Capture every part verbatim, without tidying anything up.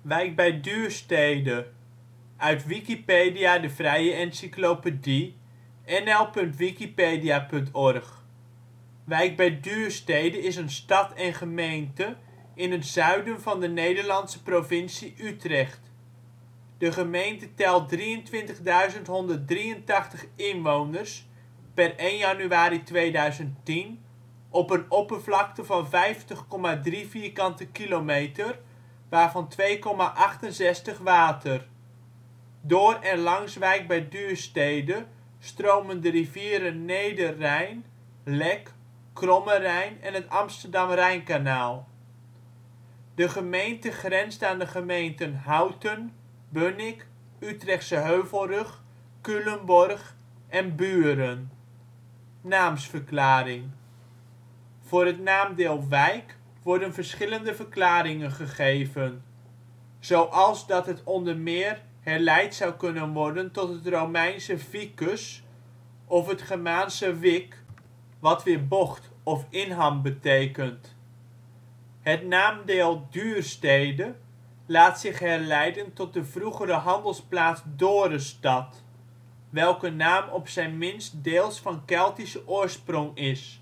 Wijk bij Duurstede, uit Wikipedia, de vrije encyclopedie. N L punt wikipedia punt org. Wijk bij Duurstede is een stad en gemeente in het zuiden van de Nederlandse provincie Utrecht. De gemeente telt drieëntwintigduizend honderddrieëntachtig inwoners (per één januari tweeduizend tien) op een oppervlakte van vijftig komma drie km², waarvan twee komma achtenzestig water. Door en langs Wijk bij Duurstede stromen de rivieren Nederrijn, Lek, Kromme Rijn en het Amsterdam-Rijnkanaal. De gemeente grenst aan de gemeenten Houten, Bunnik, Utrechtse Heuvelrug, Culemborg en Buren. Naamsverklaring: voor het naamdeel Wijk worden verschillende verklaringen gegeven, zoals dat het onder meer herleid zou kunnen worden tot het Romeinse vicus of het Germaanse vic, wat weer bocht of inham betekent. Het naamdeel Duurstede laat zich herleiden tot de vroegere handelsplaats Dorestad, welke naam op zijn minst deels van Keltische oorsprong is.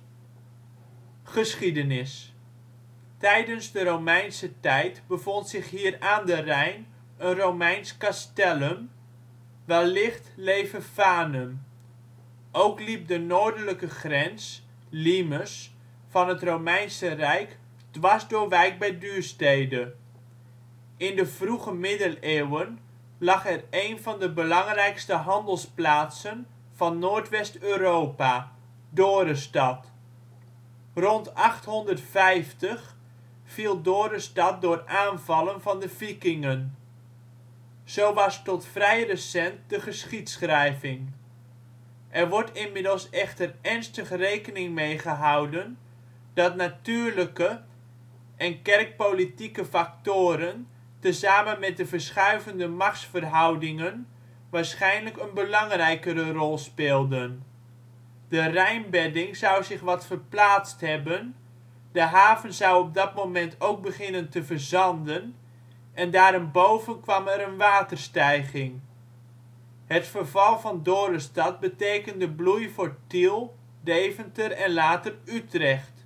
Geschiedenis: tijdens de Romeinse tijd bevond zich hier aan de Rijn een Romeins castellum, wellicht Levefanum. Ook liep de noordelijke grens (limes) van het Romeinse Rijk dwars door Wijk bij Duurstede. In de vroege middeleeuwen lag er een van de belangrijkste handelsplaatsen van Noordwest-Europa: Dorestad. Rond achthonderdvijftig viel Dorestad door aanvallen van de Vikingen. Zo was tot vrij recent de geschiedschrijving. Er wordt inmiddels echter ernstig rekening mee gehouden dat natuurlijke en kerkpolitieke factoren tezamen met de verschuivende machtsverhoudingen waarschijnlijk een belangrijkere rol speelden. De Rijnbedding zou zich wat verplaatst hebben, de haven zou op dat moment ook beginnen te verzanden en daarenboven kwam er een waterstijging. Het verval van Dorestad betekende bloei voor Tiel, Deventer en later Utrecht.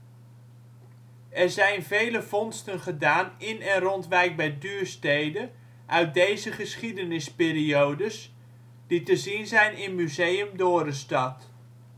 Er zijn vele vondsten gedaan in en rond Wijk bij Duurstede uit deze geschiedenisperiodes, die te zien zijn in Museum Dorestad.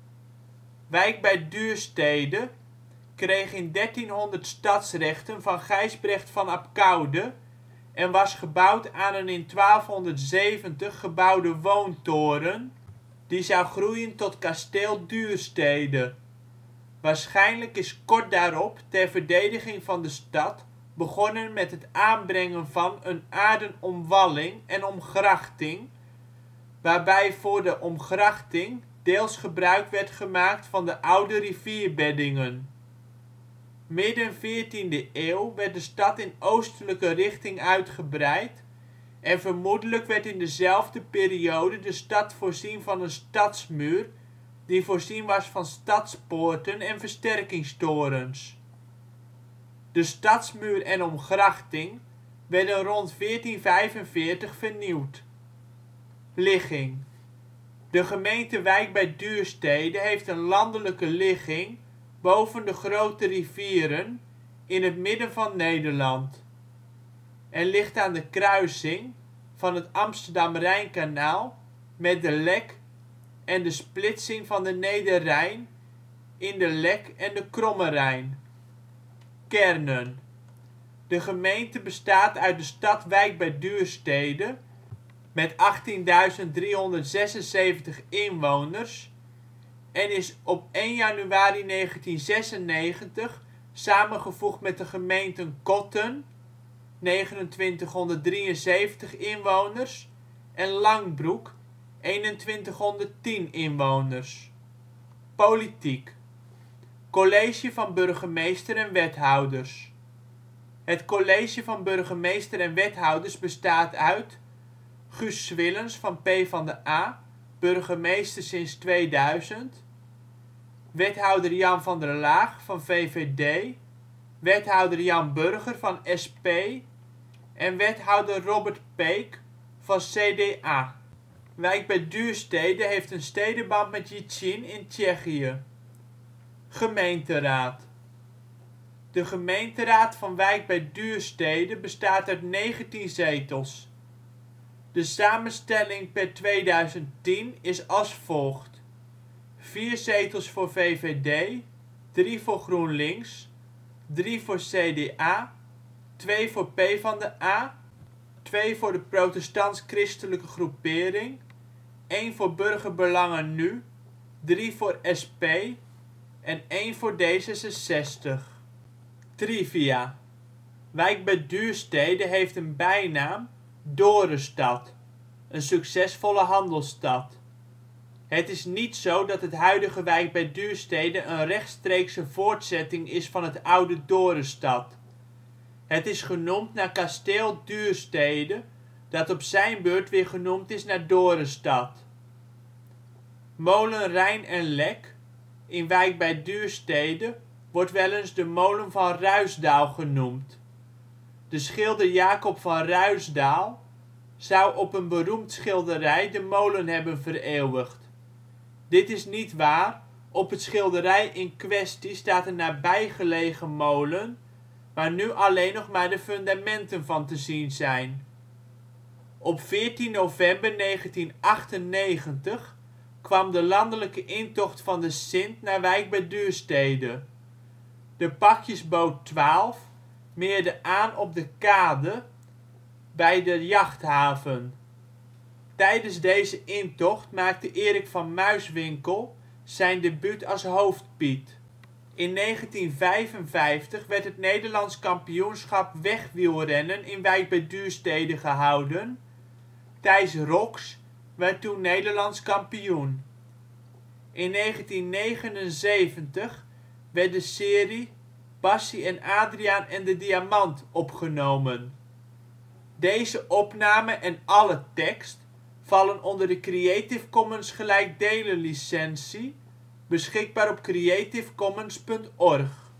Wijk bij Duurstede kreeg in dertienhonderd stadsrechten van Gijsbrecht van Abcoude en was gebouwd aan een in twaalfhonderdzeventig gebouwde woontoren die zou groeien tot kasteel Duurstede. Waarschijnlijk is kort daarop ter verdediging van de stad begonnen met het aanbrengen van een aarden omwalling en omgrachting, waarbij voor de omgrachting deels gebruik werd gemaakt van de oude rivierbeddingen. Midden veertiende eeuw werd de stad in oostelijke richting uitgebreid en vermoedelijk werd in dezelfde periode de stad voorzien van een stadsmuur die voorzien was van stadspoorten en versterkingstorens. De stadsmuur en omgrachting werden rond veertien vijfenveertig vernieuwd. Ligging: de gemeente Wijk bij Duurstede heeft een landelijke ligging boven de grote rivieren in het midden van Nederland, en ligt aan de kruising van het Amsterdam-Rijnkanaal met de Lek en de splitsing van de Nederrijn in de Lek en de Kromme Rijn. Kernen: de gemeente bestaat uit de stad Wijk bij Duurstede met achttienduizend driehonderdzesenzeventig inwoners en is op één januari negentienzesennegentig samengevoegd met de gemeenten Kotten negenentwintighonderddrieënzeventig inwoners en Langbroek eenentwintighonderdtien inwoners. Politiek: College van Burgemeester en Wethouders. Het College van Burgemeester en Wethouders bestaat uit: Guus Swillens (PvdA), burgemeester sinds tweeduizend Wethouder Jan van der Laag (V V D), Wethouder Jan Burger (S P) en wethouder Robert Peek (C D A). Wijk bij Duurstede heeft een stedenband met Jičín in Tsjechië. Gemeenteraad. De gemeenteraad van Wijk bij Duurstede bestaat uit negentien zetels. De samenstelling per tweeduizend tien is als volgt: vier zetels voor V V D, drie voor GroenLinks, drie voor C D A, twee voor PvdA, twee voor de protestants-christelijke groepering, één voor Burgerbelangen NU, drie voor S P en één voor D zesenzestig. Trivia: Wijk bij Duurstede heeft een bijnaam: Dorestad, een succesvolle handelsstad. Het is niet zo dat het huidige Wijk bij Duurstede een rechtstreekse voortzetting is van het oude Dorestad. Het is genoemd naar Kasteel Duurstede, dat op zijn beurt weer genoemd is naar Dorestad. Molen Rein en Lek in Wijk bij Duurstede wordt wel eens de Molen van Ruisdael genoemd. De schilder Jacob van Ruisdael zou op een beroemd schilderij de molen hebben vereeuwigd. Dit is niet waar, op het schilderij in kwestie staat een nabijgelegen molen waar nu alleen nog maar de fundamenten van te zien zijn. Op veertien november negentienhonderdachtennegentig kwam de landelijke intocht van de Sint naar Wijk bij Duurstede. De pakjesboot twaalf meerde aan op de kade bij de jachthaven. Tijdens deze intocht maakte Erik van Muiswinkel zijn debuut als hoofdpiet. In negentien vijfenvijftig werd het Nederlands Kampioenschap wegwielrennen in Wijk bij Duurstede gehouden, Thijs Rox werd toen Nederlands kampioen. In negentien negenenzeventig werd de serie Bassie en Adriaan en de Diamant opgenomen. Deze opname en alle tekst vallen onder de Creative Commons gelijkdelen licentie, beschikbaar op creativecommons punt org